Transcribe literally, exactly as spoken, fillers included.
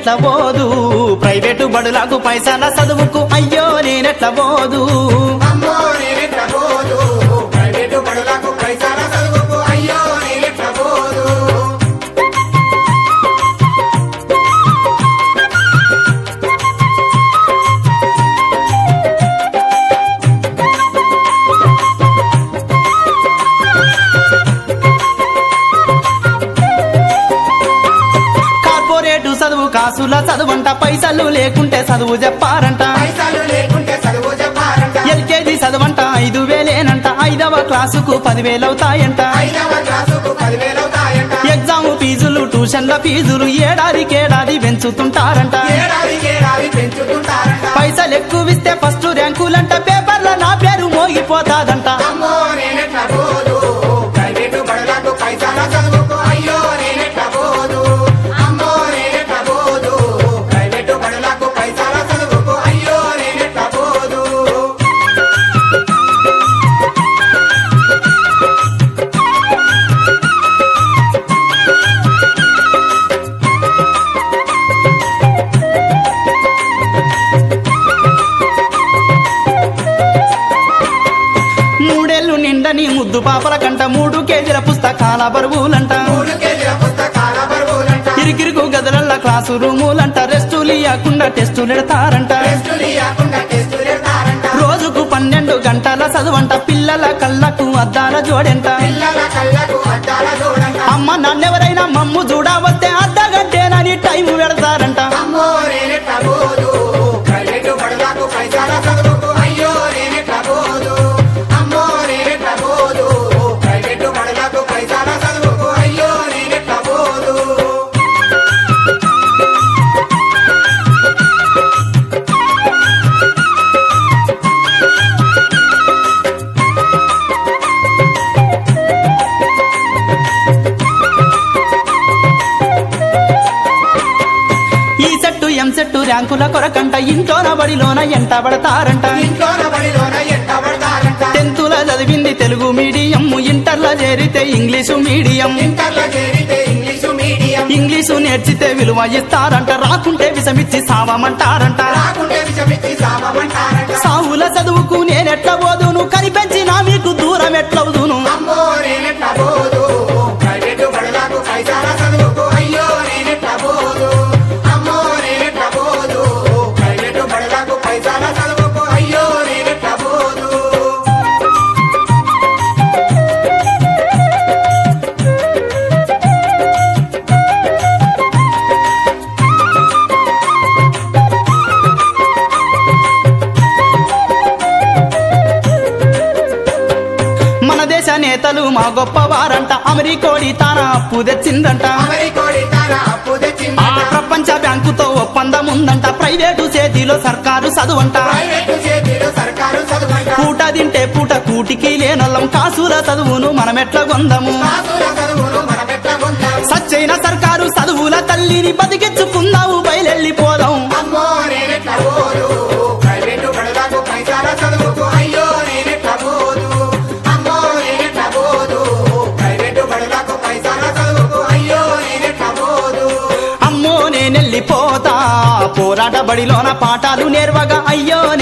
నేనెట్ల పోదు ప్రైవేటు బడులకు పైసల చదువుకు అయ్యో నేనెట్ల పోదు అమ్మో నేనెట్ల పోదు ప్రైవేటు బడులకు పైసల చదువుకు అయ్యో నేనెట్ల పోదు చదువు కాసుల చదువంట పైసలు లేకుంటే చదువు చెప్పారంట పైసలు లేకుంటే చదువు చెప్పారంట ఎల్కేజీ చదువంట ఐదు వేలేనంట ఐదవ క్లాసుకు పదివేలవుతాయంట ఐదవ క్లాసుకు పదివేలవుతాయంట ఎగ్జామ్ ఫీజులు ట్యూషన్ల ఫీజులు ఏడాదికేడాది పెంచుతుంటారంట ఏడాదికేడాది పెంచుతుంటారంట పైసలు ఎక్కువిస్తే ఫస్ట్ ర్యాంకులంట పేపర్ల నా పేరు మోగిపోతాదంట అమ్మో నేనెట్ల పోదు ప్రైవేటు బడులకు పైసల చదువుకు అయ్యో నేనెట్ల పోదు అమ్మో నేనెట్ల పోదు ప్రైవేటు బడులకు పైసల చదువుకు అయ్యో నేనెట్ల పోదు మూడేళ్లు నిండని ముద్దు పాపల కంట మూడు కేజీల పుస్తకాల బరువులంట మూడు కేజీల పుస్తకాల బరువులంట ఇరికిరుకు గదులల్ల క్లాసు రూములంట రెస్టులు ఇవ్వకుండా టెస్టులు ఎడతారంట టెస్టులు ఇవ్వకుండా టెస్టులు పెడతారంట రోజుకు పన్నెండు గంటల చదువంట పిల్లల కళ్ళకు అద్దాల జోడెంట పిల్లల కళ్ళకు అద్దాల చూడంట అమ్మ నన్నెవరైనా మమ్ము చూడవస్తే అర్ధగంటేనని టైం పెడతారంట అమ్మో నేనెట్ల పోదు ప్రైవేటు బడులకు పైసల చదువుకు అయ్యో నేనెట్ల పోదు అమ్మో నేనెట్ల పోదు ప్రైవేటు బడులకు పైసల చదువుకు అయ్యో నేనెట్ల పోదు ఈ సెట్టు ఎం సెట్టు ర్యాంకుల కొరకంట ఇంట్లోన బడిలోన ఎంట పడతారంట ఇంట్లోన బడిలోన ఎంట పడతారంట టెన్తుల చదివింది తెలుగు మీడియం ఇంటర్ల చేరితే ఇంగ్లీషు మీడియం ఇంటర్లో చేరితే ఇంగ్లీషు మీడియం ఇంగ్లీషు నేర్చితే విలువ ఇస్తారంట రాకుంటే విషమిచ్చి సావమంటారంట రాకుంటే విషమిచ్చి సావమంటారంట సావుల చదువుకు నేనెట్ల పోదును కనిపెంచినా మీకు దూరం ఎట్లవుదును అమ్మో నేనెట్ల పోదు ప్రైవేటు బడులకు పైసల చదువుకు అయ్యో నేనెట్ల పోదు అమ్మో నేనెట్ల పోదు ప్రైవేటు బడులకు పైసల చదువుకు అయ్యో నేనెట్ల పోదు మన దేశ నేతలు మా గొప్పవారంట అమెరికోడి తాన అప్పు తెచ్చిందంట అమెరికోడి తన అప్పు ఆ తెచ్చిందంట ప్రపంచ బ్యాంకుతో ఒప్పందం ఉందంట ప్రైవేటు చేతిలో సర్కారు చదువంట ప్రైవేటు చేతిలో సర్కారు చదువంట పూట తింటే పూట కూటికి లేనొల్లం కాసుల చదువును మనమెట్ల గొందము కాసుల చదువును మనమెట్ల పొందాం సచ్చైన సర్కారు చదువుల తల్లిని బతికించుకుందాము బయలెళ్ళిపోదాం అమ్మో నేనెట్ల పోదు ప్రైవేటు బడులకు పైసల చదువుకు అయ్యో నేనెట్ల పోదు అమ్మో నేనెట్ల పోదు ప్రైవేటు బడులకు పైసల చదువుకు అయ్యో నేనెట్ల పోదు అమ్మో నేనెళ్ళిపోతా పోరాట బడిలోన పాఠాలు నేర్వగా అయ్యో